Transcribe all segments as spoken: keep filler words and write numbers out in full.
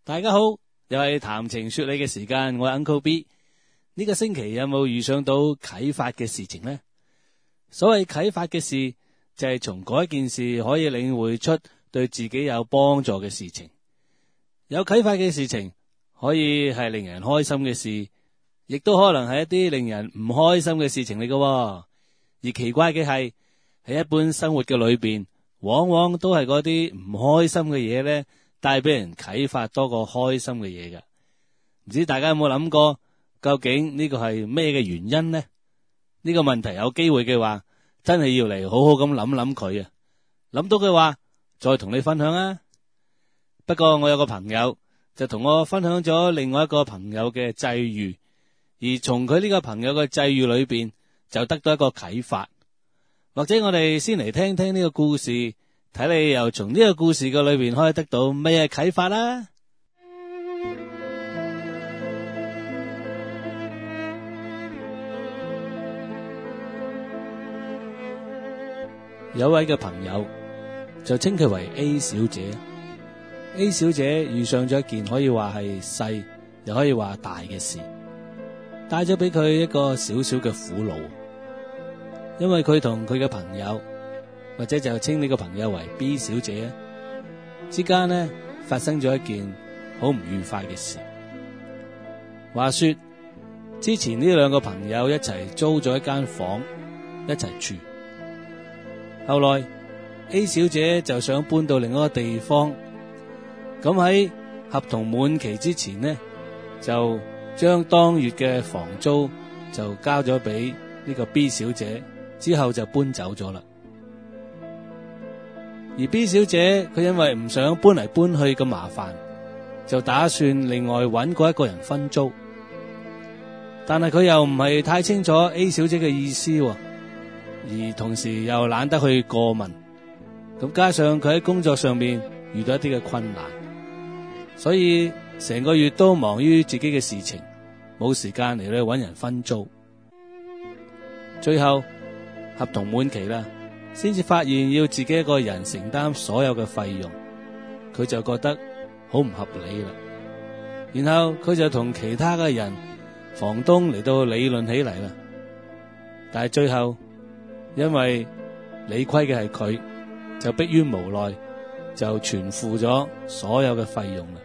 大家好，又係談情說理嘅時間，我係 Uncle B。呢個星期有冇遇上到啟發嘅事情呢？所謂啟發嘅事，就係從嗰一件事可以領會出對自己有幫助嘅事情。有啟發嘅事情可以係令人開心嘅事，亦都可能係一啲令人唔開心嘅事情嚟㗎喎。而奇怪嘅係，喺一般生活嘅裏邊，往往都係嗰啲唔開心嘅嘢咧，帶俾人啟發多過開心嘅嘢㗎。唔知大家有冇諗過，究竟呢個係咩嘅原因呢？呢個問題有機會嘅話，真係要嚟好好咁諗諗佢啊！諗到嘅話，再同你分享啊！不過我有個朋友就同我分享咗另外一個朋友嘅際遇，而從佢呢個朋友嘅際遇裏邊，就得到一個啟發。或者我哋先嚟聽聽呢個故事，睇你又從呢個故事嘅裏邊可以得到咩啟發啦？有位嘅朋友就稱佢為 A 小姐。A 小姐遇上咗一件可以話係細，又可以話大嘅事，帶咗俾佢一個小小嘅苦惱。因為佢同佢嘅朋友，或者就稱呢個朋友為 B 小姐之間呢，發生咗一件好唔愉快嘅事。話說之前呢兩個朋友一齊租咗一間房一齊住，後來 A 小姐就想搬到另一個地方，咁喺合同滿期之前呢，就將當月嘅房租就交咗俾呢個 B 小姐，之後就搬走咗啦。而 B 小姐佢因為唔想搬嚟搬去咁麻煩，就打算另外揾過一個人分租。但係佢又唔係太清楚 A 小姐嘅意思，而同時又懶得去過問。咁加上佢喺工作上面遇到一啲嘅困難，所以成個月都忙於自己嘅事情，冇時間嚟去揾人分租。最後合同滿期啦，先至發現要自己一個人承擔所有嘅費用，佢就覺得好唔合理啦。然後佢就同其他嘅人、房東嚟到理論起嚟啦。但係最後因為理虧嘅係佢，就迫於無奈就全付咗所有嘅費用啦。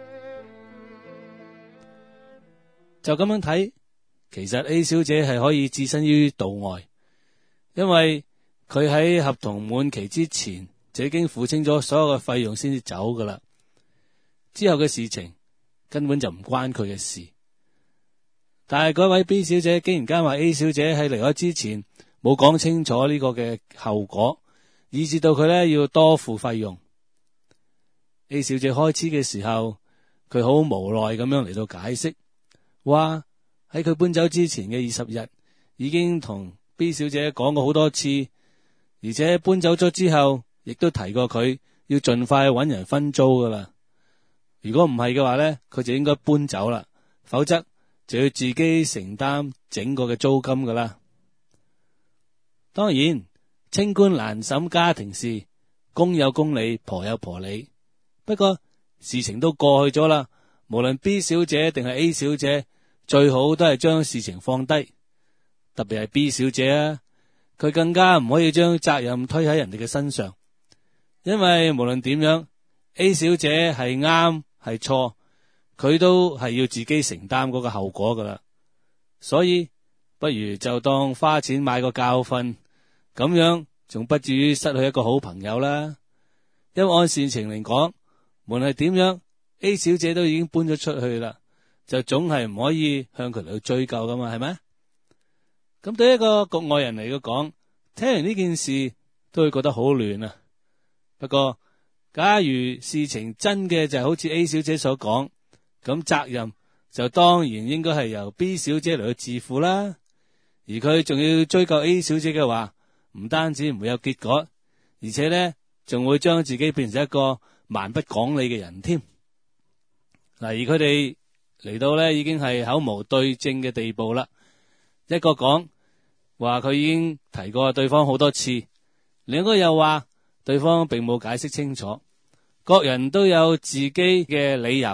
就咁樣睇，其實 A 小姐係可以置身於度外。因為佢喺合同滿期之前就已經付清咗所有嘅費用先至走噶啦，之後嘅事情根本就唔關佢嘅事。但係嗰位 B 小姐竟然間話 A 小姐喺離開之前冇講清楚呢個嘅後果，以致到佢咧要多付費用。A 小姐開始嘅時候，佢好無奈咁樣嚟到解釋，話喺佢搬走之前嘅二十日已經同B 小姐講過好多次，而且搬走咗之後，亦都提過佢要盡快揾人分租噶啦。如果唔係嘅話咧，佢就應該搬走啦，否則就要自己承擔整個嘅租金噶啦。當然，清官難審家庭事，公有公理，婆有婆理。不過事情都過去咗啦，無論 B 小姐定係 A 小姐，最好都係將事情放低。特別係 B 小姐啊，佢更加唔可以將責任推喺人哋嘅身上，因為無論點樣 ，A 小姐係啱係錯，佢都係要自己承擔嗰個後果噶啦。所以不如就當花錢買個教訓，咁樣仲不至於失去一個好朋友啦。因為按事情嚟講，無論係點樣 ，A 小姐都已經搬咗出去啦，就總係唔可以向佢嚟去追究噶嘛，係咪？咁對一個局外人嚟講，聽完呢件事都會覺得好亂啊。不過假如事情真嘅就係好似 A 小姐所講，咁責任就當然應該係由 B 小姐嚟去自負啦。而佢仲要追究 A 小姐嘅話，唔單止唔會有結果，而且咧仲會將自己變成一個蠻不講理嘅人添。嗱，而佢哋嚟到咧已經係口無對證嘅地步啦。一個講話佢已經提過對方好多次，另一個又話對方並冇解釋清楚，各人都有自己嘅理由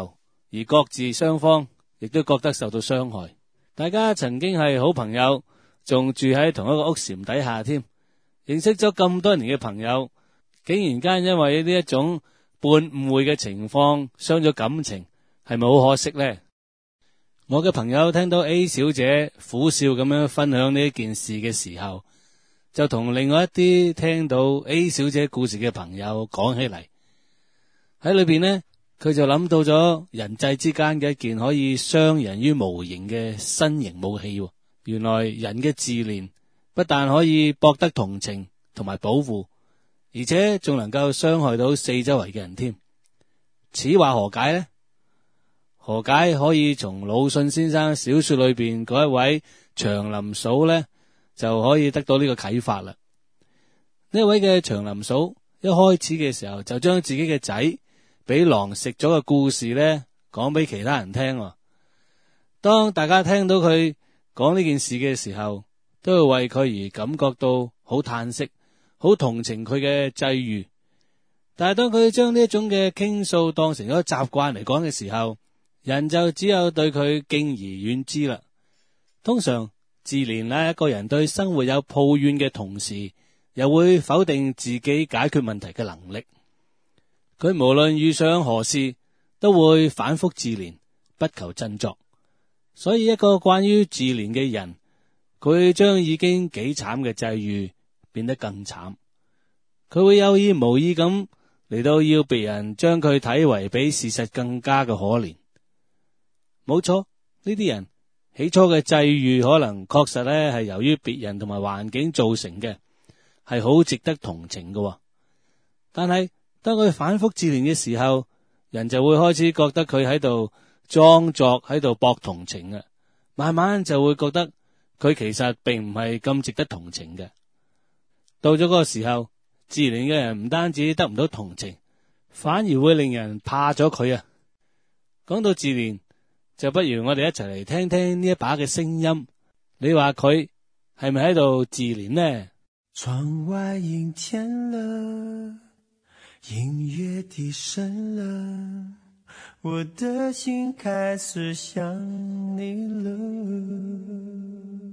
而各自雙方亦都覺得受到傷害。大家曾經係好朋友，仲住喺同一個屋檐底下添，認識咗咁多年嘅朋友，竟然間因為呢一種半誤會嘅情況傷咗感情，係咪好可惜呢？我嘅朋友聽到 A 小姐苦笑咁樣分享呢件事嘅時候，就同另外一啲聽到 A 小姐故事嘅朋友講起嚟。喺裏邊呢，佢就諗到咗人際之間嘅一件可以傷人於無形嘅新型武器。原來人嘅自憐不但可以博得同情同埋保護，而且仲能夠傷害到四周圍嘅人添。此話何解呢？何解可以從魯迅先生小說裏邊嗰一位祥林嫂呢，就可以得到呢個啟發啦。呢位嘅祥林嫂一開始嘅時候就將自己嘅仔俾狼食咗嘅故事呢講俾其他人聽。當大家聽到佢講呢件事嘅時候，都會為佢而感覺到好嘆息，好同情佢嘅際遇。但係當佢將呢一種嘅傾訴當成咗習慣嚟講嘅時候，人就只有對佢敬而遠之啦。通常自憐呢一個人對生活有抱怨嘅同時，又會否定自己解決問題嘅能力。佢無論遇上何事，都會反覆自憐，不求振作。所以一個關於自憐嘅人，佢將已經幾慘嘅際遇變得更慘。佢會有意無意咁嚟到要別人將佢睇為比事實更加嘅可憐。冇錯，呢啲人起初嘅際遇可能確實咧係由於別人同埋環境造成嘅，係好值得同情嘅。但係當佢反覆自憐嘅時候，人就會開始覺得佢喺度裝作喺度博同情啊，慢慢就會覺得佢其實並唔係咁值得同情嘅。到咗嗰個時候，自憐嘅人唔單止得唔到同情，反而會令人怕咗佢啊。講到自憐，就不如我哋一齊嚟聽聽呢一把嘅聲音，你話佢係咪喺度自憐呢？ 窗外陰天了，音樂低聲了，我的心開始想你了。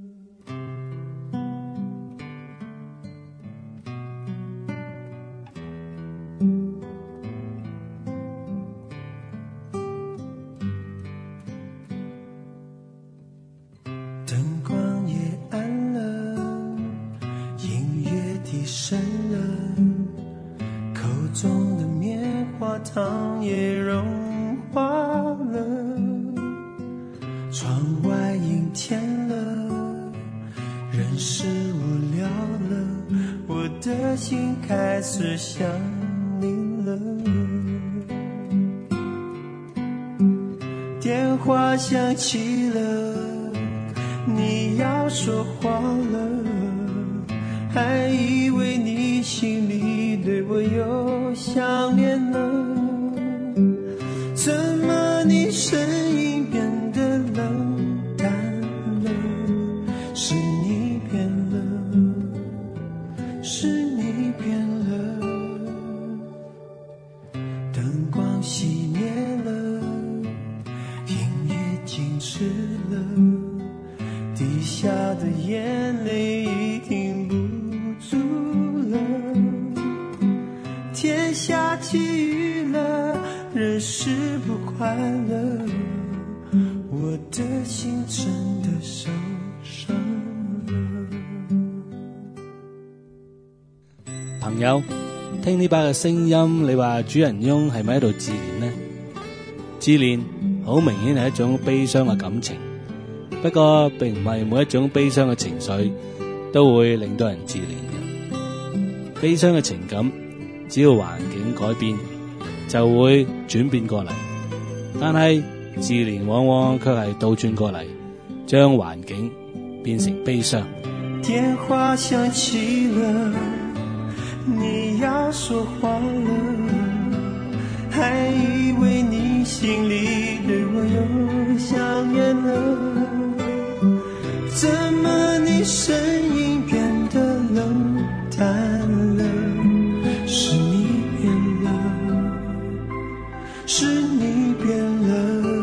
燈光也暗了，音樂低聲了，口中的棉花糖也融化了。窗外陰天了，人是無聊了，我的心開始想你了。電話響起了，你要說話了，還以為你心裡對我有想念了，怎麼你聲音變得冷淡了？是你變了，是你變了。燈光熄滅了，音樂靜止了，滴下的眼淚已停不住了，天下起雨了，人是不快樂，我的心真的受傷了。 朋友，聽呢把嘅聲音，你話主人翁係咪喺度自憐呢？自憐好明顯係一種悲傷嘅感情，不過並唔係每一種悲傷嘅情緒都會令到人自憐嘅。悲傷嘅情感只要環境改變就會轉變過嚟，但係自憐往往卻係倒轉過嚟，將環境變成悲傷。 電話響起了，你要說話了，還以為你心裡對我有想念了，怎麼你聲音變得冷淡了？是你變了，是你變了。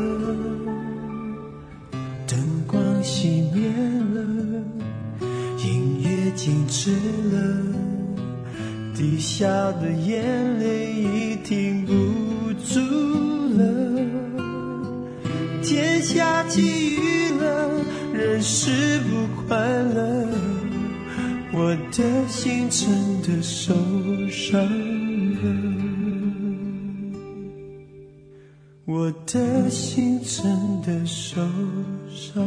下的眼泪已停不住了，天下起雨了，人是不快乐，我的心真的受伤了，我的心真的受傷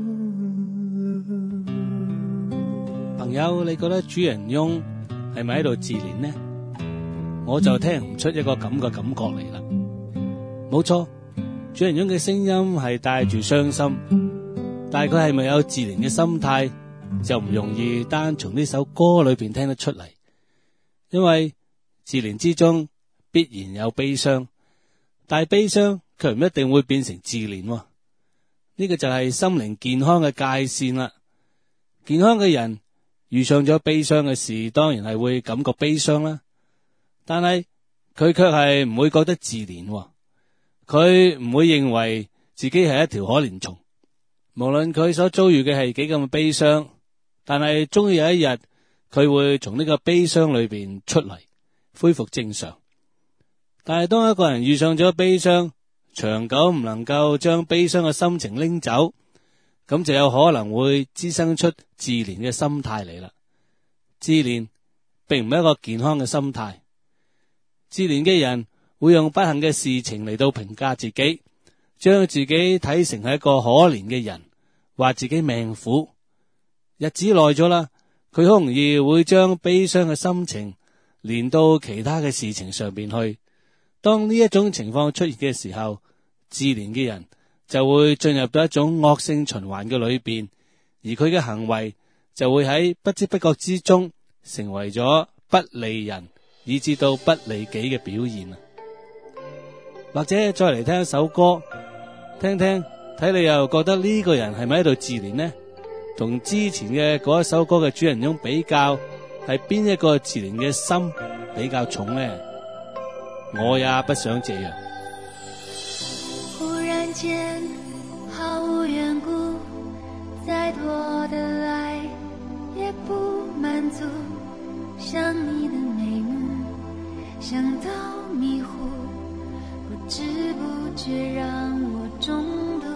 了。 朋友，你覺得主人翁係咪喺度自憐呢？我就聽唔出一個咁嘅感覺嚟啦。冇錯，主人翁嘅聲音係帶住傷心，但係佢係咪有自憐嘅心態，就唔容易單從呢首歌裏邊聽得出嚟。因為自憐之中必然有悲傷，但係悲傷卻唔一定會變成自憐喎。呢個就係心靈健康嘅界線啦。健康嘅人遇上咗悲傷嘅事，當然係會感覺悲傷啦。但係佢卻係唔會覺得自憐喎，佢唔會認為自己係一條可憐蟲。無論佢所遭遇嘅係幾咁悲傷，但係終有一日佢會從呢個悲傷裏邊出嚟，恢復正常。但係當一個人遇上咗悲傷，長久唔能夠將悲傷嘅心情拎走，咁就有可能會滋生出自憐嘅心態嚟啦。自憐並唔係一個健康嘅心態。自憐嘅人會用不幸嘅事情嚟到評價自己，將自己睇成係一個可憐嘅人，話自己命苦。日子耐咗啦，佢好容易會將悲傷嘅心情連到其他嘅事情上邊去。當呢一種情況出現嘅時候，自憐嘅人就會進入到一種惡性循環嘅裏邊，而佢嘅行為就會喺不知不覺之中成為咗不利人以至到不利己嘅表現啊！或者再嚟聽一首歌，聽聽睇你又覺得呢個人係咪喺度自憐呢？同之前嘅嗰一首歌嘅主人翁比較，係邊一個自憐嘅心比較重呢？我也不想這樣。 忽然間毫無緣故，再多的愛也不滿足，想你的眉目，想到迷糊，不知不覺讓我中毒。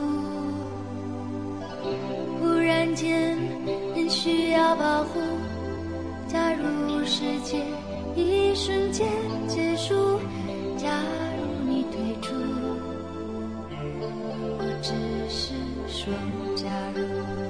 忽然間人需要保護，假如世界一瞬間結束，假如你退出，我只是說假如。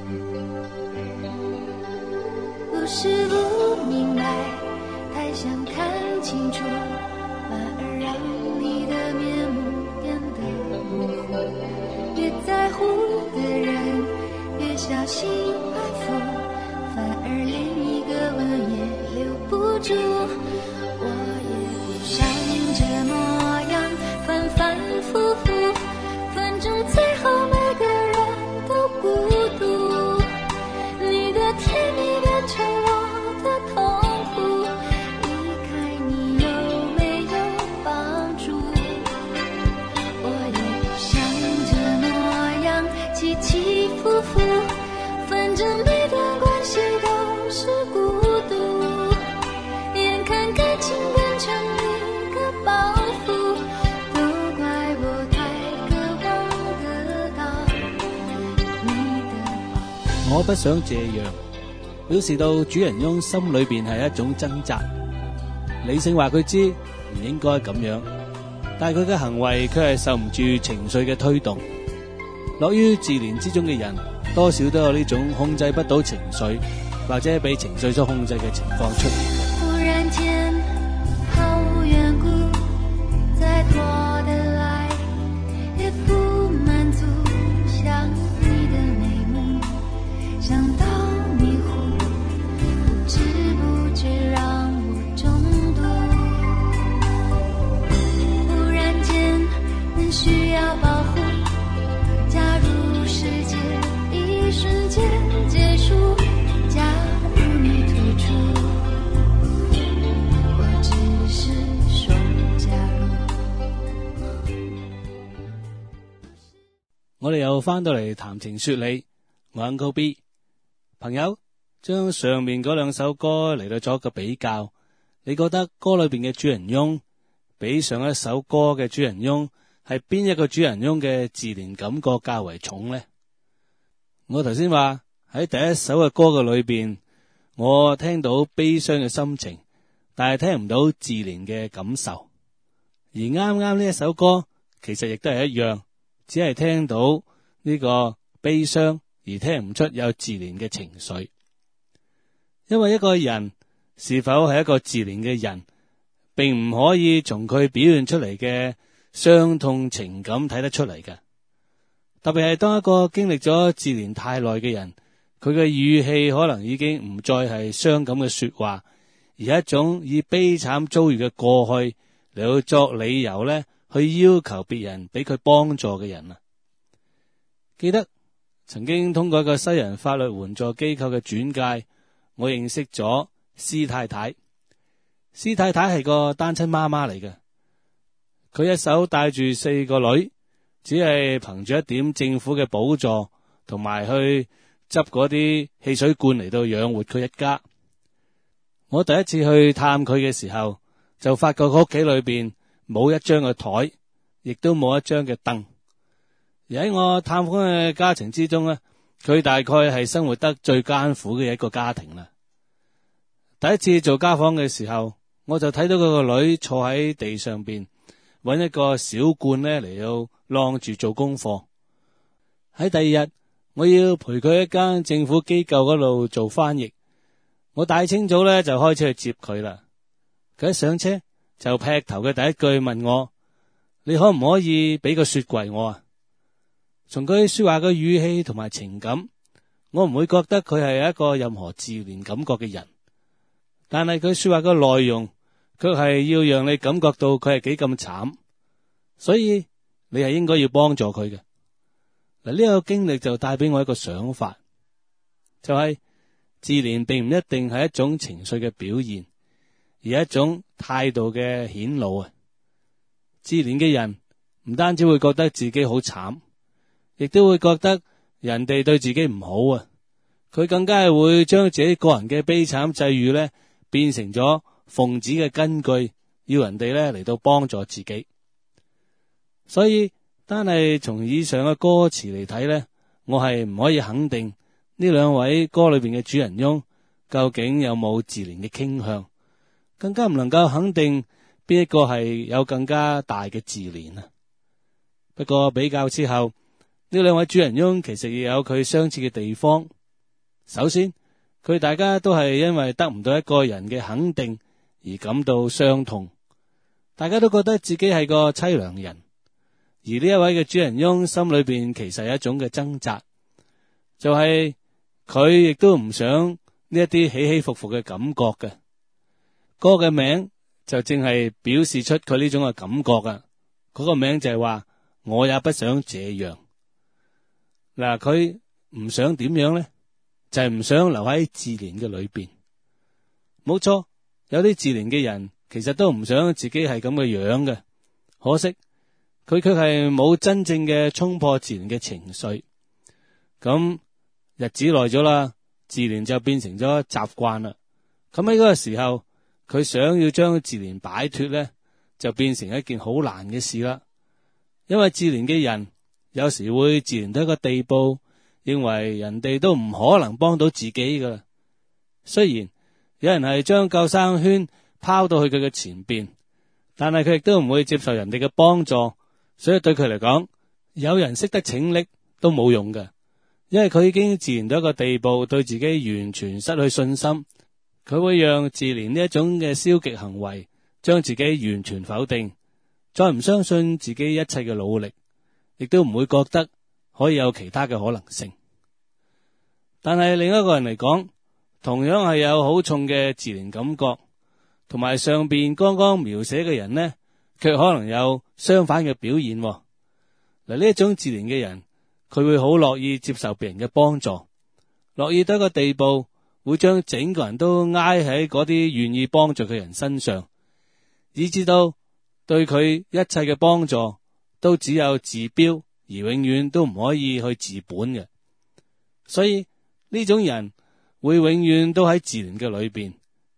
不是不明白，太想看清楚，反而讓你的面目變得模糊。越在乎的人越小心安撫，反而連一個吻也留不住。我也不想這模樣反反复复，反正最後每個人都孤獨。你的甜蜜變成我的痛苦，離開你有沒有幫助？我也不想這模樣起起伏伏，反正每段關係都是孤獨。眼看感情變成一個包袱，都怪我太渴望得到你的保護。 我不想這樣，表示到主人翁心裏邊係一種掙扎。理性話佢知唔應該咁樣，但係佢嘅行為卻係受唔住情緒嘅推動。樂於自憐之中嘅人，多少都有呢種控制不到情緒，或者被情緒所控制嘅情況出現。 忽然間毫無緣故，再多的愛也不滿足，想你的眉目，想到迷糊，不知不覺讓我中毒。忽然間人需要保護，假如世界一瞬間結束，假如你退出，我只是說假如。 我哋又翻到嚟談情說理，我 Uncle B 朋友將上面嗰兩首歌嚟到做一個比較， 你覺得歌裏邊嘅主人翁比上一首歌嘅主人翁係邊一個主人翁嘅自憐感覺較為重呢？我頭先話喺第一首嘅歌嘅裏邊，我聽到悲傷嘅心情，但係聽唔到自憐嘅感受。而啱啱呢一首歌其實亦都係一樣，只係聽到呢個悲傷，而聽唔出有自憐嘅情緒。因為一個人是否係一個自憐嘅人，並唔可以從佢表現出嚟嘅傷痛情感睇得出嚟嘅。特別係當一個經歷咗自憐太耐嘅人，佢嘅語氣可能已經唔再係傷感嘅說話，而係一種以悲慘遭遇嘅過去嚟到作理由咧，去要求別人俾佢幫助嘅人啊。記得曾經通過一個西人法律援助機構嘅轉介，我認識咗施太太。施太太係個單親媽媽嚟嘅，佢一手帶住四個女，只係憑住一點政府嘅補助同埋去執嗰啲汽水罐嚟到養活佢一家。我第一次去探佢嘅時候，就發覺佢屋企裏邊冇一張嘅台，亦都冇一張嘅凳。而喺我探訪嘅家庭之中呢，佢大概係生活得最艱苦嘅一個家庭啦。第一次做家訪嘅時候，我就睇到佢個女坐喺地上邊，揾一個小罐呢嚟到晾住做功課。喺第二日，我要陪佢一間政府機構嗰度做翻譯，我大清早呢就開車去接佢啦。佢一上車就劈頭嘅第一句問我：你可唔可以俾個雪櫃我啊？從佢說話嘅語氣同埋情感，我唔會覺得佢係一個任何自憐感覺嘅人，但係佢說話嘅內容卻係要讓你感覺到佢係幾咁慘，所以你係應該要幫助佢嘅。嗱，呢個經歷就帶俾我一個想法，就係自憐並唔一定係一種情緒嘅表現，而係一種態度嘅顯露啊。自憐嘅人唔單止會覺得自己好慘，亦都會覺得人哋對自己唔好啊！佢更加係會將自己個人嘅悲慘際遇咧，變成咗奉旨嘅根據，要人哋咧嚟到幫助自己。所以單係從以上嘅歌詞嚟睇咧，我係唔可以肯定呢兩位歌裏邊嘅主人翁究竟有冇自憐嘅傾向，更加唔能夠肯定邊一個係有更加大嘅自憐啊！不過比較之後，呢兩位主人翁其實亦有佢相似嘅地方。首先，佢大家都係因為得唔到一個人嘅肯定而感到傷痛，大家都覺得自己係個淒涼人。而呢一位嘅主人翁心裏邊其實有一種嘅掙扎，就係佢亦都唔想呢一啲起起伏伏嘅感覺嘅。歌嘅名就正係表示出佢呢種嘅感覺啊。嗰個名就係話我也不想這樣。嗱，佢唔想點樣呢？就係唔想留喺自憐嘅裏邊。冇錯，有啲自憐嘅人其實都唔想自己係咁嘅樣嘅。可惜佢卻係冇真正嘅衝破自憐嘅情緒。咁日子耐咗啦，自憐就變成咗習慣啦。咁喺嗰個時候，佢想要將自憐擺脫呢，就變成一件好難嘅事啦。因為自憐嘅人有時會自憐到一個地步，認為人哋都唔可能幫到自己噶啦。雖然有人係將救生圈拋到去佢嘅前邊，但係佢亦都唔會接受人哋嘅幫助，所以對佢嚟講，有人識得拯溺都冇用嘅，因為佢已經自憐到一個地步，對自己完全失去信心。佢會讓自憐呢一種嘅消極行為，將自己完全否定，再唔相信自己一切嘅努力，亦都唔會覺得可以有其他嘅可能性。但係另一個人嚟講，同樣係有好重嘅自憐感覺，同埋上邊剛剛描寫嘅人呢，卻可能有相反嘅表現。嗱，呢一種自憐嘅人，佢會好樂意接受別人嘅幫助，樂意到一個地步，會將整個人都挨喺嗰啲願意幫助嘅人身上，以至到對佢一切嘅幫助都只有治標，而永遠都唔可以去治本嘅。所以呢種人會永遠都喺自憐嘅裏邊，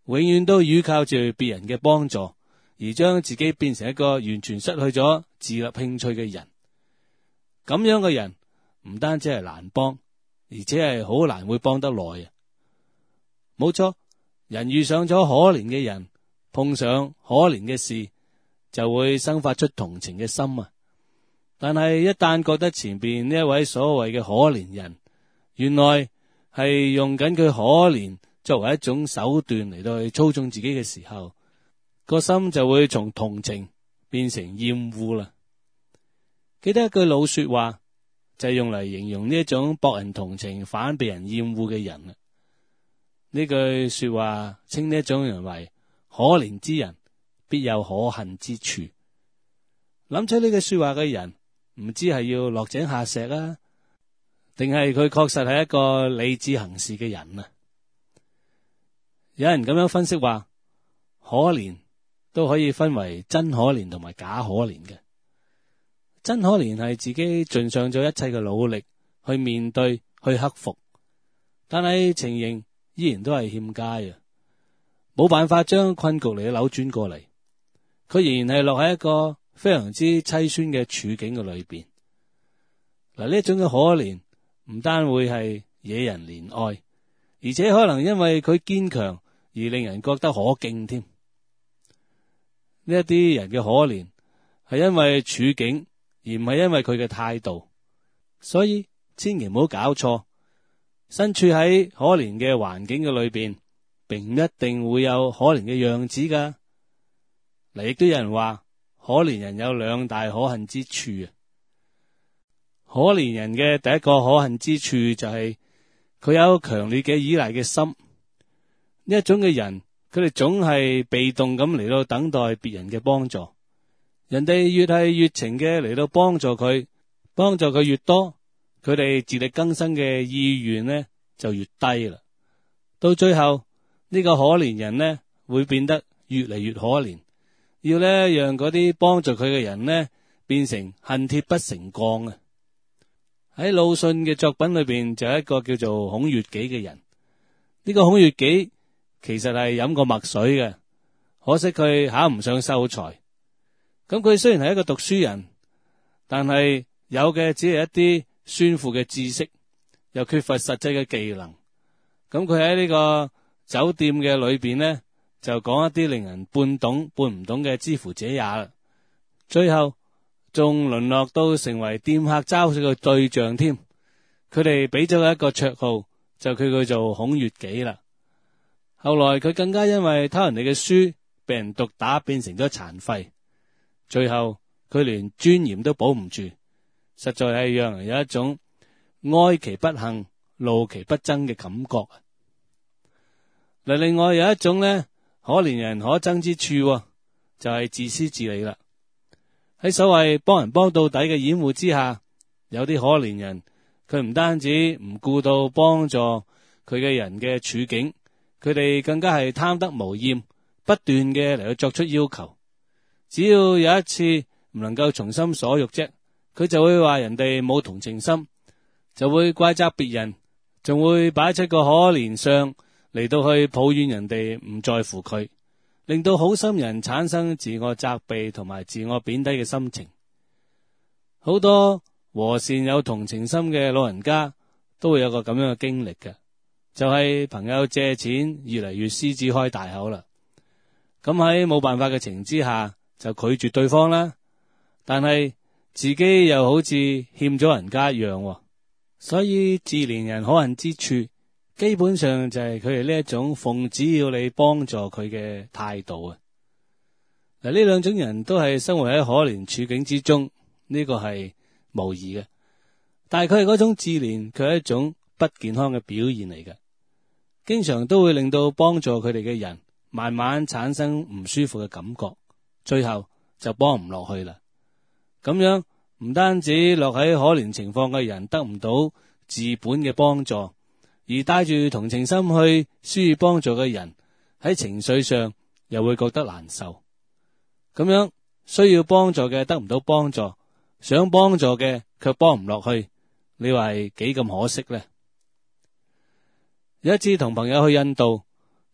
永遠都依靠住別人嘅幫助，而將自己變成一個完全失去咗自立興趣嘅人。咁樣嘅人唔單止係難幫，而且係好難會幫得耐啊！冇錯，人遇上咗可憐嘅人，碰上可憐嘅事，就會生發出同情嘅心啊！但係一旦覺得前邊呢一位所謂嘅可憐人，原來係用緊佢可憐作為一種手段嚟到去操縱自己嘅時候，個心就會從同情變成厭惡啦。記得一句老說話，就係用嚟形容呢一種博人同情反被人厭惡嘅人啦。呢句說話稱呢一種人為可憐之人必有可恨之處。諗出呢句說話嘅人，唔知係要落井下石啊，定係佢確實係一個理智行事嘅人啊？有人咁樣分析話，可憐都可以分為真可憐同埋假可憐嘅。真可憐係自己盡上咗一切嘅努力去面對去克服，但係情形依然都係欠佳啊，冇辦法將困局嚟扭轉過嚟，佢仍然係落喺一個非常之凄酸嘅處境嘅裏邊。嗱，呢一種嘅可憐唔單會係惹人憐愛，而且可能因為佢堅強而令人覺得可敬添。呢一啲人嘅可憐係因為處境，而唔係因為佢嘅態度，所以千祈唔好搞錯。身處喺可憐嘅環境嘅裏邊，並唔一定會有可憐嘅樣子噶。嗱，亦都有人話，可憐人有兩大可恨之處啊。可憐人嘅第一個可恨之處就係佢有強烈嘅依賴嘅心。呢一種嘅人，佢哋總係被動咁嚟到等待別人嘅幫助。人哋越係熱情嘅嚟到幫助佢，幫助佢越多，佢哋自力更生嘅意願呢就越低啦。到最後呢個可憐人呢會變得越嚟越可憐，要呢讓嗰啲幫助佢嘅人呢變成恨鐵不成鋼啊！喺魯迅嘅作品裏邊就有一個叫做孔乙己嘅人。呢個孔乙己其實係飲過墨水嘅，可惜佢考唔上秀才。咁佢雖然係一個讀書人，但係有嘅只係一啲宣賦嘅知識，又缺乏實際嘅技能。咁佢喺呢個酒店嘅裏邊呢，就講一啲令人半懂半唔懂嘅知乎者也啦。最後仲淪落到成為店客嘲笑嘅對象添。佢哋俾咗佢一個綽號，就叫佢做孔乙己啦。後來佢更加因為偷人哋嘅書，被人毒打，變成咗殘廢。最後佢連尊嚴都保唔住，實在係讓人有一種哀其不幸，怒其不爭嘅感覺。嗱，另外有一種呢，可憐人可憎之處，就係自私自利啦。喺所謂幫人幫到底嘅掩護之下，有啲可憐人，佢唔單止唔顧到幫助佢嘅人嘅處境，佢哋更加係貪得無厭，不斷嘅嚟去作出要求。只要有一次唔能夠從心所欲啫，佢就會話人哋冇同情心，就會怪責別人，仲會擺出個可憐相嚟到去抱怨人哋唔在乎佢，令到好心人產生自我責備同埋自我貶低嘅心情。好多和善有同情心嘅老人家都會有個咁樣嘅經歷嘅，就係朋友借錢越嚟越獅子開大口啦。咁喺冇辦法嘅情之下，就拒絕對方啦，但係自己又好似欠咗人家一樣，所以自憐人可恨之處，基本上就係佢哋呢一種奉旨要你幫助佢嘅態度啊。嗱，呢兩種人都係生活喺可憐處境之中，呢個係無疑嘅，但係佢係嗰種自憐，佢係一種不健康嘅表現嚟嘅，經常都會令到幫助佢哋嘅人慢慢產生唔舒服嘅感覺。最後就幫唔落去啦。咁樣唔單止落喺可憐情況嘅人得唔到治本嘅幫助，而帶住同情心去施予幫助嘅人喺情緒上又會覺得難受。咁樣需要幫助嘅得唔到幫助，想幫助嘅卻幫唔落去，你話係幾咁可惜呢？有一次同朋友去印度，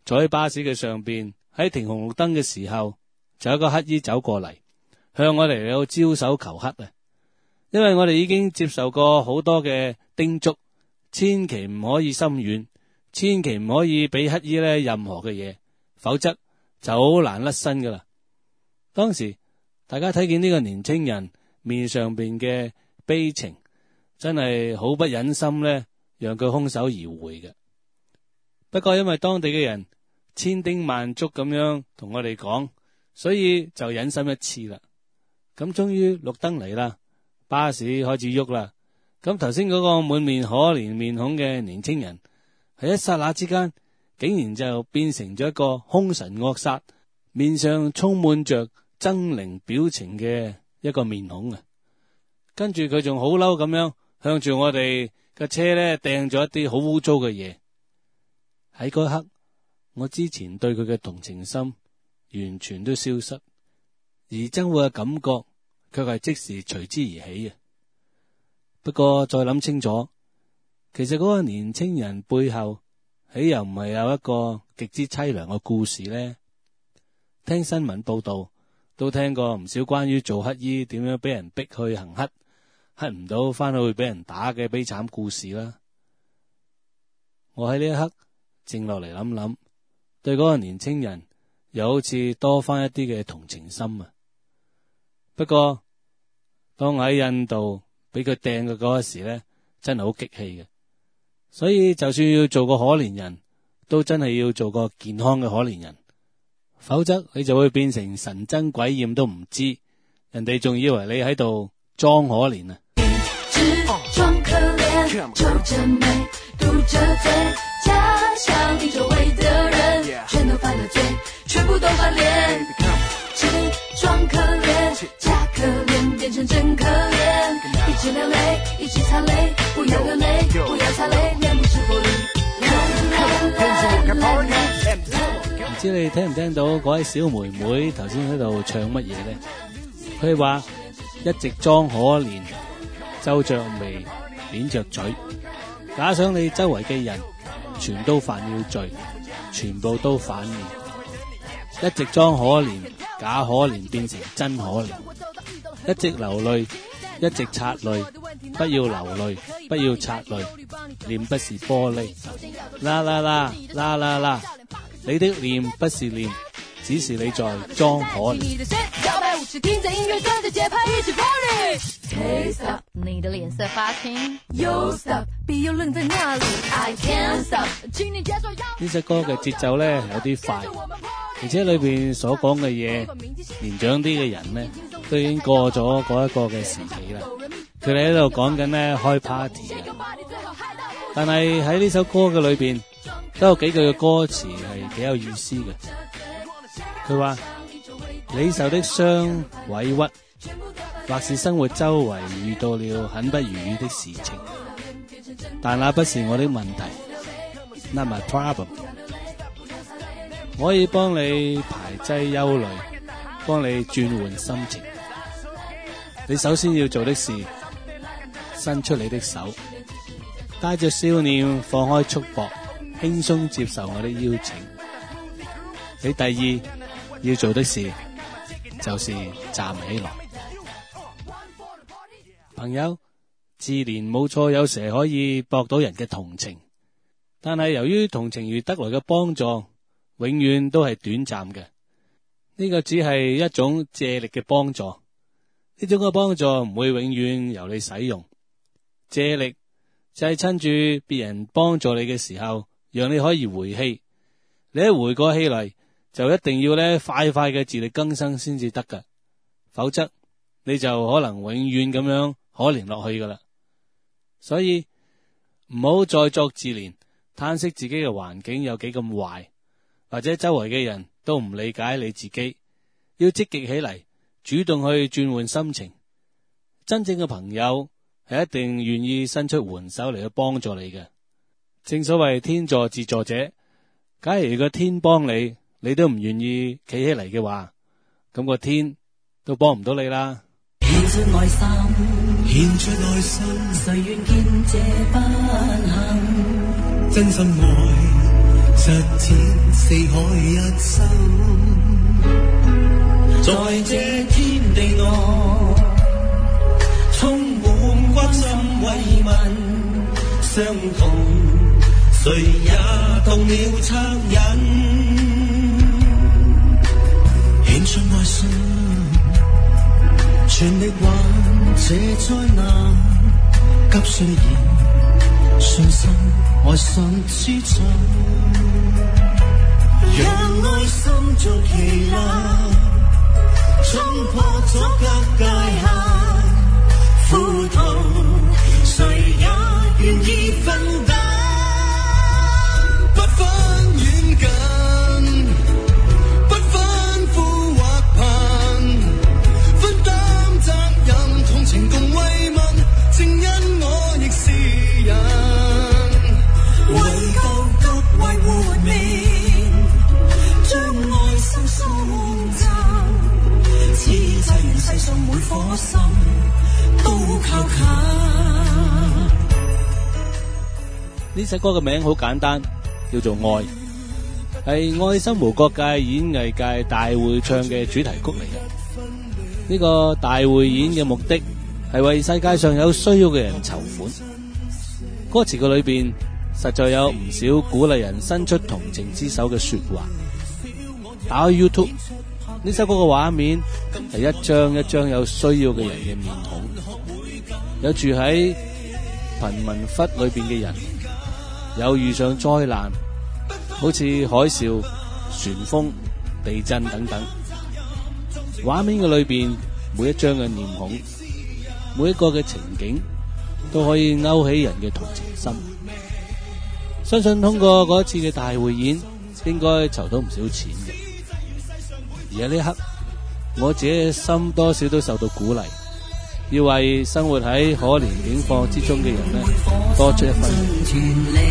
坐喺巴士嘅上邊，喺停紅綠燈嘅時候，就有一個乞衣走過嚟，向我哋嚟到招手求乞啊！因為我哋已經接受過好多嘅叮囑，千祈唔可以心軟，千祈唔可以俾乞衣咧任何嘅嘢，否則就好難甩身噶啦。當時大家睇見呢個年青人面上邊嘅悲情，真係好不忍心咧，讓佢空手而回嘅。不過因為當地嘅人千叮萬囑咁樣同我哋講，所以就忍心一次啦。咁終於綠燈嚟啦，巴士開始喐啦。咁頭先嗰個滿面可憐面孔嘅年青人，喺一剎那之間，竟然就變成咗一個兇神惡煞、面上充滿着猙獰表情嘅一個面孔啊！跟住佢仲好嬲咁樣向住我哋嘅車咧掟咗一啲好污糟嘅嘢。喺嗰刻，我之前對佢嘅同情心完全都消失，而憎惡嘅感覺卻係即時隨之而起啊！不過再諗清楚，其實嗰個年青人背後豈又唔係有一個極之淒涼嘅故事呢？聽新聞報道都聽過唔少關於做乞衣點樣俾人逼去行乞，乞唔到翻去會俾人打嘅悲慘故事啦。我喺呢一刻靜落嚟諗諗，對嗰個年青人又好似多翻一啲嘅同情心啊！不過當我喺印度俾佢掟嘅嗰時咧，真係好激氣嘅。所以就算要做個可憐人，都真係要做個健康嘅可憐人，否則你就會變成神憎鬼厭都唔知，人哋仲以為你喺度裝可憐啊！ 裝可憐，皺着眉，嘟着嘴，假想你周圍的人全都犯了罪，全部都翻臉，只裝可憐，假可憐，變成真可憐，一直流淚，一直擦淚，不要流淚，不要擦淚，面目是玻璃。 唔知你聽唔聽到嗰位小妹妹頭先喺度唱乜嘢呢？佢話一直裝可憐，皺着眉，扁着嘴，假想你周圍嘅人全都犯了罪，全部都反面，一直裝可憐，假可憐變成真可憐，一直流淚，一直擦淚，不要流淚，不要擦淚，臉不是玻璃，啦啦啦啦啦啦，你的臉不是臉，只是你在裝可憐。 Hey stop， 你的臉色發青。Yo stop， 別又愣在那裡。I can't stop， 請你接受要。 呢隻歌嘅節奏咧有啲快，而且裏邊所講嘅嘢，年長啲嘅人咧都已經過咗嗰一個嘅時期啦。佢哋喺度講緊咧開 party 啊，但係喺呢首歌嘅裏邊都有幾句嘅歌詞係幾有意思嘅。佢話你受的傷委屈，或是生活周圍遇到了很不如意的事情，但那不是我的問題 ，not my problem。我可以幫你排擠憂慮，幫你轉換心情。你首先要做的是伸出你的手，帶着笑臉放開束縛，輕鬆接受我的邀請。你第二要做的事就是站起來。朋友，自憐冇錯，有時可以博到人嘅同情，但係由於同情而得來嘅幫助，永遠都係短暫嘅。呢個只係一種借力嘅幫助，呢種嘅幫助唔會永遠由你使用。借力就係趁住別人幫助你嘅時候，讓你可以回氣。你一回過氣嚟，就一定要咧快快嘅自力更生先至得噶，否則你就可能永遠咁樣可憐落去噶啦。所以唔好再作自憐，嘆息自己嘅環境有幾咁壞，或者周圍嘅人都唔理解你自己。要積極起嚟，主動去轉換心情。真正嘅朋友係一定願意伸出援手嚟去幫助你嘅。正所謂天助自助者，假如個天幫你，你都唔願意企起嚟嘅話，咁個天都幫唔到你啦。 獻出愛心，獻出愛心，誰願見這不幸？真心愛， 實踐四海一心，在這天地內，充滿關心慰問相同，誰也動了惻隱，獻出愛心，全力挽這災難，急需然信心愛心之重，讓愛心做旗艦，衝破阻隔界限，苦痛誰也願意分擔，不分遠近，不分富或貧，分擔責任，同情共慰問，正因我亦是人，為救急為活命，將愛心送贈，此際人世上每顆心都靠近。 呢首歌嘅名好簡單，叫做愛，係愛心無國界演藝界大會唱嘅主題曲嚟嘅。呢個大會演嘅目的係為世界上有需要嘅人籌款。歌詞嘅裏邊實在有唔少鼓勵人伸出同情之手嘅說話。打開 YouTube， 呢首歌嘅畫面係一張一張有需要嘅人嘅面孔，有住喺貧民窟裏邊嘅人，有遇上災難，好似海嘯、旋風、地震等等。畫面嘅裏邊每一張嘅面孔，每一個嘅情景都可以勾起人嘅同情心。相信通過嗰一次嘅大匯演，應該籌到唔少錢嘅。而喺呢一刻，我自己嘅心多少都受到鼓勵，要為生活喺可憐境況之中嘅人呢，多出一分力。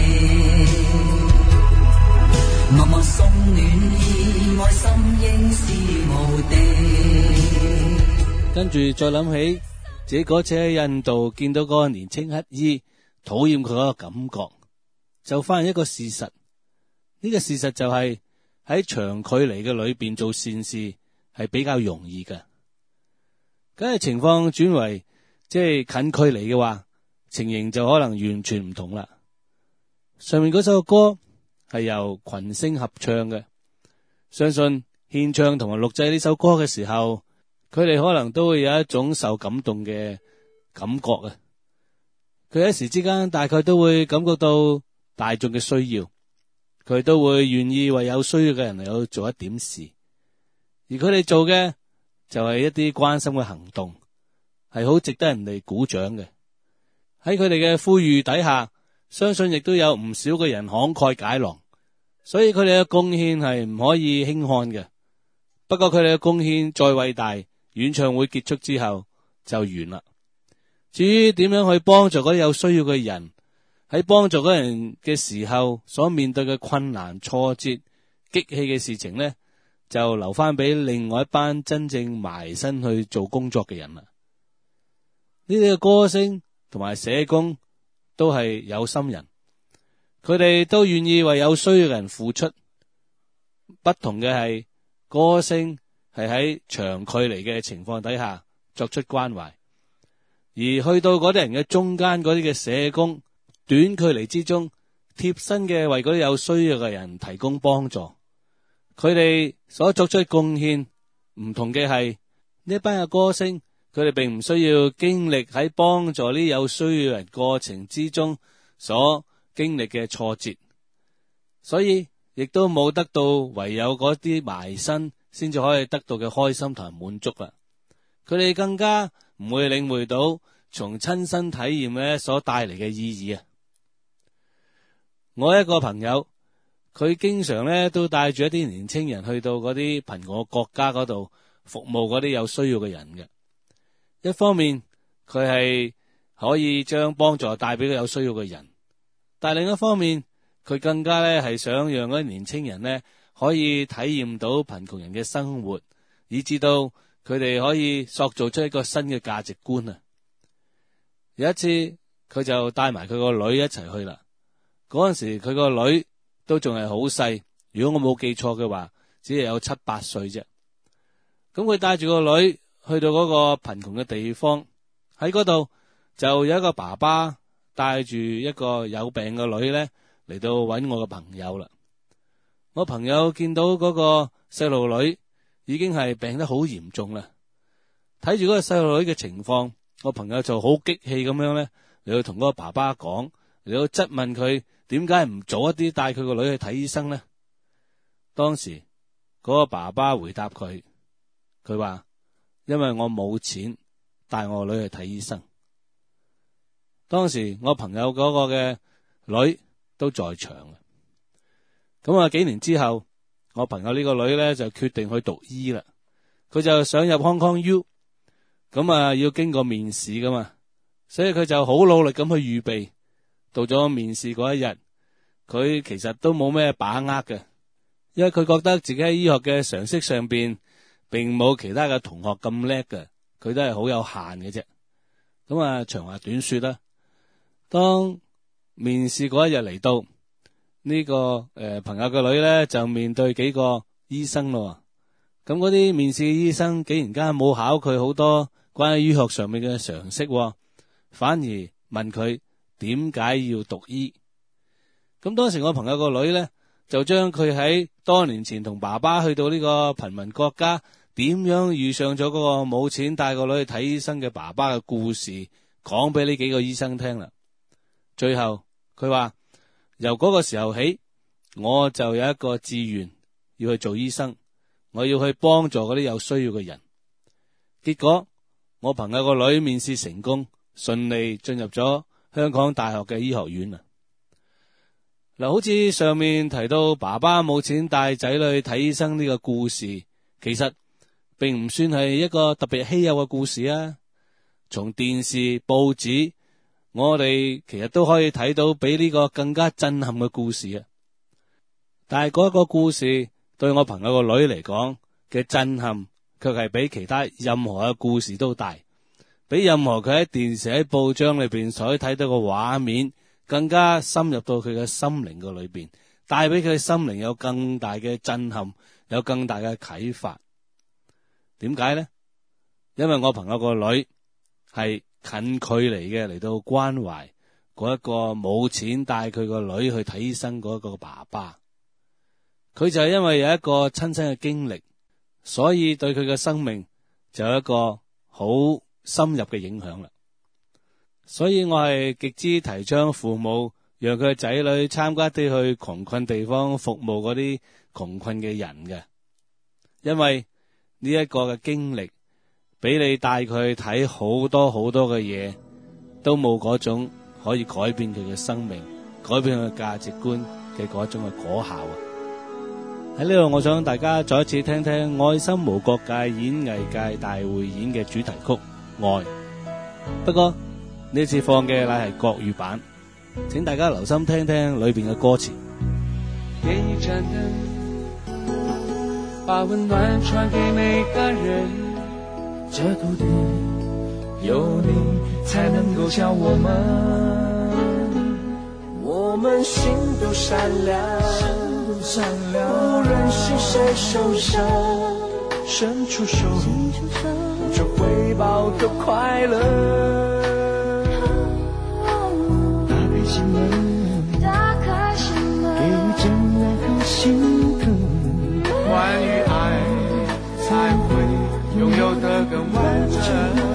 默默送暖意，愛心應是無敵。跟住再諗起自己嗰次喺印度見到嗰個年青乞衣，討厭佢嗰個感覺，就發現一個事實。呢、這個事實就係、是、喺長距離嘅裏邊做善事係比較容易嘅。咁嘅情況轉為即係近距離嘅話，情形就可能完全唔同啦。上面嗰首歌係由群星合唱嘅，相信獻唱同埋錄製呢首歌嘅時候，佢哋可能都會有一種受感動嘅感覺啊！佢一時之間大概都會感覺到大眾嘅需要，佢都會願意為有需要嘅人嚟去做一點事，而佢哋做嘅就係一啲關心嘅行動，係好值得人哋鼓掌嘅。喺佢哋嘅呼籲底下，相信亦都有唔少嘅人慷慨解囊，所以佢哋嘅貢獻係唔可以輕看嘅。不過佢哋嘅貢獻再偉大，演唱會結束之後就完啦。至於點樣去幫助嗰啲有需要嘅人，喺幫助嗰人嘅時候所面對嘅困難、挫折、激氣嘅事情呢，就留翻俾另外一班真正埋身去做工作嘅人啦。呢啲嘅歌星同埋社工都係有心人，佢哋都願意為有需要嘅人付出。不同嘅係，歌星係喺長距離嘅情況底下作出關懷，而去到嗰啲人嘅中間嗰啲嘅社工，短距離之中貼身嘅為嗰啲有需要嘅人提供幫助。佢哋所作出嘅貢獻唔同嘅係，呢班嘅歌星，佢哋並唔需要經歷喺幫助呢有需要人過程之中所經歷嘅挫折，所以亦都冇得到唯有嗰啲埋身先至可以得到嘅開心同埋滿足啦。佢哋更加唔會領會到從親身體驗咧所帶嚟嘅意義啊！我一個朋友，佢經常咧都帶住一啲年青人去到嗰啲貧窮國家嗰度服務嗰啲有需要嘅人嘅。一方面佢係可以將幫助帶俾有需要嘅人，但另一方面佢更加咧係想讓嗰啲年青人咧可以體驗到貧窮人嘅生活，以至到佢哋可以塑造出一個新嘅價值觀啊！有一次佢就帶埋佢個女一齊去啦。嗰陣時佢個女都仲係好細，如果我冇記錯嘅話，只係有七八歲啫。咁佢帶住個女去到嗰個貧窮嘅地方，喺嗰度就有一個爸爸帶住一個有病嘅女咧嚟到揾我嘅朋友啦。我朋友見到嗰個細路女已經係病得好嚴重啦，睇住嗰個細路女嘅情況，我朋友就好激氣咁樣咧嚟到同嗰個爸爸講，嚟到質問佢點解唔早一啲帶佢個女去睇醫生咧？當時嗰個爸爸回答佢，佢話因為我冇錢帶我個女去睇醫生。當時我朋友嗰個嘅女都在場嘅。咁啊，幾年之後，我朋友呢個女咧就決定去讀醫啦。佢就想入 Hong Kong U， 咁啊要經過面試噶嘛，所以佢就好努力咁去預備。到咗面試嗰一日，佢其實都冇咩把握嘅，因為佢覺得自己喺醫學嘅常識上邊並冇其他嘅同學咁叻嘅，佢都係好有限嘅啫。咁啊，長話短說啦，當面試嗰一日嚟到，呢、這個誒、呃、朋友嘅女咧就面對幾個醫生咯。咁嗰啲面試嘅醫生竟然間冇考佢好多關於醫學上面嘅常識，反而問佢點解要讀醫。咁當時我朋友個女咧就將佢喺多年前同爸爸去到呢個貧民國家，點樣遇上咗嗰個冇錢帶個女去睇醫生嘅爸爸嘅故事講俾呢幾個醫生聽啦。最後佢話由嗰個時候起，我就有一個志願要去做醫生，我要去幫助嗰啲有需要嘅人。結果我朋友個女面試成功，順利進入咗香港大學嘅醫學院啊。嗱，好似上面提到爸爸冇錢帶仔女去睇醫生呢個故事，其實並唔算係一個特別稀有嘅故事啊。從電視、報紙，我哋其實都可以睇到比呢個更加震撼嘅故事啊！但係嗰個故事對我朋友個女嚟講嘅震撼，卻係比其他任何嘅故事都大，比任何佢喺電視喺報章裏邊所睇到嘅畫面更加深入到佢嘅心靈嘅裏邊，帶俾佢嘅心靈有更大嘅震撼，有更大嘅啟發。點解呢？因為我朋友個女係近距離嘅嚟到關懷嗰一個冇錢帶佢個女去睇醫生嗰個爸爸，佢就係因為有一個親身嘅經歷，所以對佢嘅生命就有一個好深入嘅影響啦。所以我係極之提倡父母讓佢嘅仔女參加啲去窮困地方服務嗰啲窮困嘅人嘅，因為呢一個嘅經歷俾你帶佢去睇好多好多嘅嘢，都冇嗰種可以改變佢嘅生命、改變佢嘅價值觀嘅嗰種嘅果效啊！喺呢度，我想大家再一次聽聽愛心無國界演藝界大會演嘅主題曲《愛》。不過呢次放嘅乃係國語版，請大家留心聽聽裏邊嘅歌詞。 點一盞燈，把溫暖傳給每個人。這土地有你才能夠叫我們，我們心都善良，無論是誰受傷，伸出手，就會抱得快樂。打開心門， 打開心門， 給予真愛和心疼，關於愛才會擁有得更完整，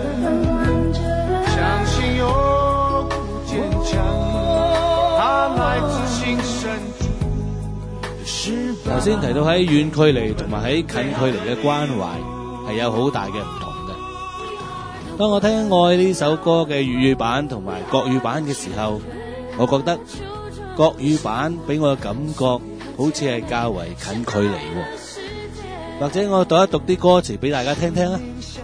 相信有堅強，它來自心深處。 頭先提到喺遠距離同埋喺近距離嘅關懷係有好大嘅唔同嘅。當我聽《愛》呢首歌嘅粵語版同埋國語版嘅時候，我覺得國語版俾我嘅感覺好似係較為近距離喎。或者我讀一讀啲歌詞俾大家聽聽啊！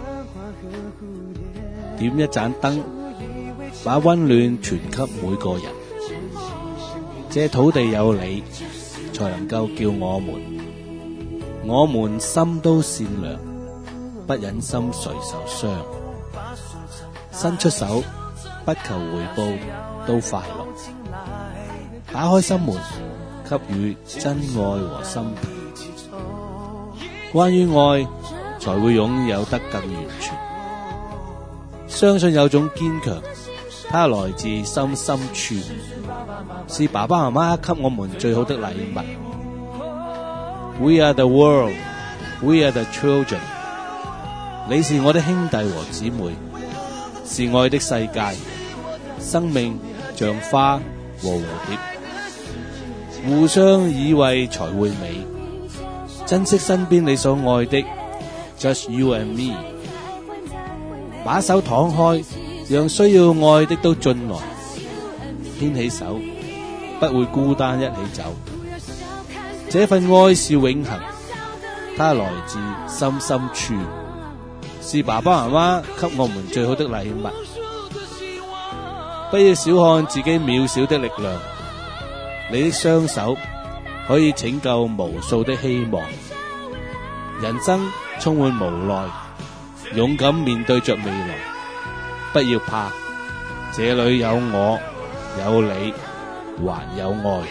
點一盞燈，把溫暖傳給每個人。這土地有你，才能夠叫我們，我們心都善良，不忍心誰受傷。伸出手，不求回報，都快樂。打開心門， 給予真愛和心疼。關於愛，才會擁有得更完全。相信有種堅強，它來自心深處，是爸爸媽媽給我們最好的禮物。We are the world, we are the children。你是我的兄弟和姊妹，是愛的世界。生命像花和蝴蝶，互相依偎才會美。珍惜身邊你所愛的 ，Just you and me。把手敞開，讓需要愛的都進來，牽起手，不會孤單一起走。這份愛是永恆，它來自心深處，是爸爸媽媽給我們最好的禮物。不要小看自己渺小的力量，你的雙手可以拯救無數的希望。人生充滿無奈，勇敢面對着未來，不要怕，這裏有我，有你，還有愛。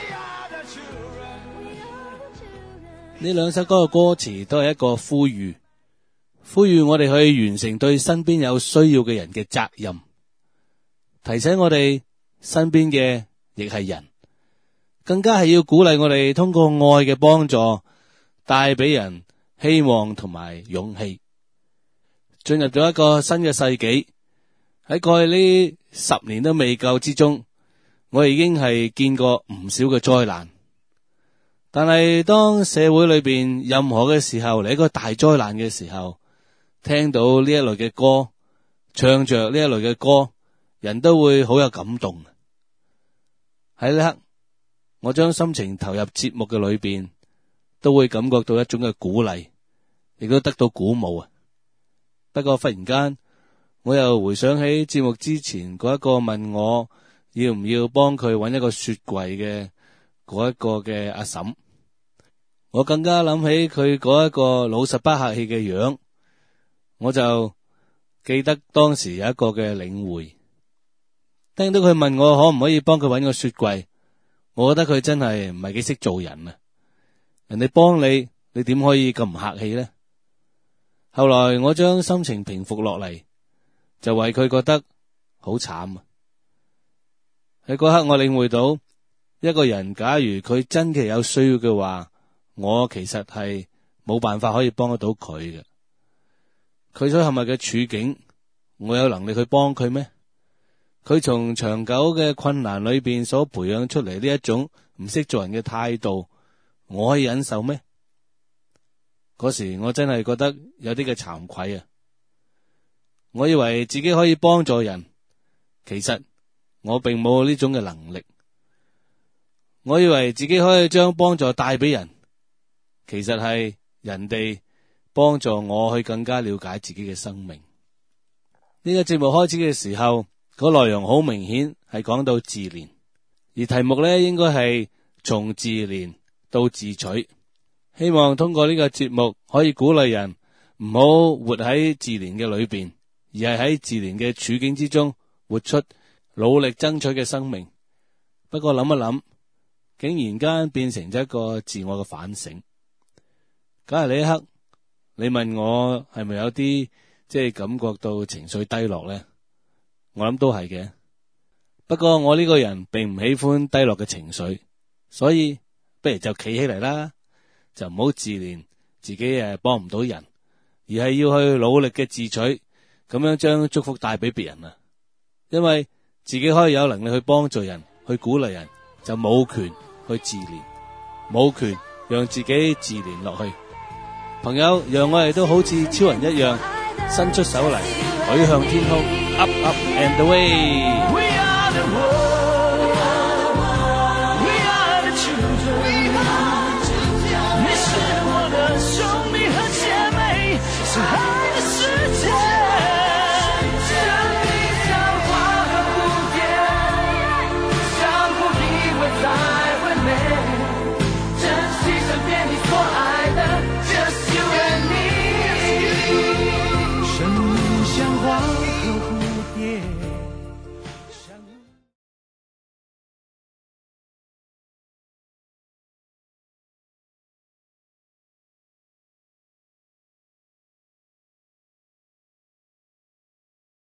呢兩首歌嘅歌詞都係一個呼籲，呼籲我哋去完成對身邊有需要嘅人嘅責任，提醒我哋身邊嘅亦係人，更加係要鼓勵我哋通過愛嘅幫助，帶俾人希望同埋勇氣。進入咗一個新嘅世紀，喺過去呢十年都未夠之中，我已經係見過唔少嘅災難。但係當社會裏邊任何嘅時候嚟一個大災難嘅時候，聽到呢一類嘅歌，唱着呢一類嘅歌，人都會好有感動。喺呢刻，我將心情投入節目嘅裏邊，都會感覺到一種嘅鼓勵，亦都得到鼓舞啊！不過忽然間，我又回想起節目之前嗰一個問我要唔要幫佢揾一個雪櫃嘅嗰一個嘅阿嬸，我更加諗起佢嗰一個老實不客氣嘅樣，我就記得當時有一個嘅領會。聽到佢問我可唔可以幫佢揾個雪櫃，我覺得佢真係唔係幾識做人啊！人哋幫你，你點可以咁唔客氣呢？後來我將心情平復落嚟，就為佢覺得好慘啊！喺嗰刻我領會到，一個人假如佢真嘅有需要嘅話，我其實係冇辦法可以幫得到佢嘅。佢所陷入嘅處境，我有能力去幫佢咩？佢從長久嘅困難裏邊所培養出嚟呢一種唔識做人嘅態度，我可以忍受咩？嗰時我真係覺得有啲嘅慚愧啊！我以為自己可以幫助人，其實我並冇呢種嘅能力。我以為自己可以將幫助帶俾人，其實係人哋幫助我去更加了解自己嘅生命。呢個節目開始嘅時候，個內容好明顯係講到自憐，而題目呢應該係從自憐到自取。希望通過呢個節目可以鼓勵人唔好活喺自憐嘅裏邊，而係喺自憐嘅處境之中活出努力爭取嘅生命。不過諗一諗，竟然間變成咗一個自我嘅反省。假如呢一刻你問我係咪有啲即係感覺到情緒低落呢？我諗都係嘅。不過我呢個人並唔喜歡低落嘅情緒，所以不如就企起嚟啦，就唔好自憐自己誒幫唔到人，而係要去努力嘅自取，咁樣將祝福帶俾別人啊！因為自己可以有能力去幫助人，去鼓勵人，就冇權去自憐，冇權讓自己自憐落去。朋友，讓我哋都好似超人一樣，伸出手嚟，舉向天空 ，up up and away。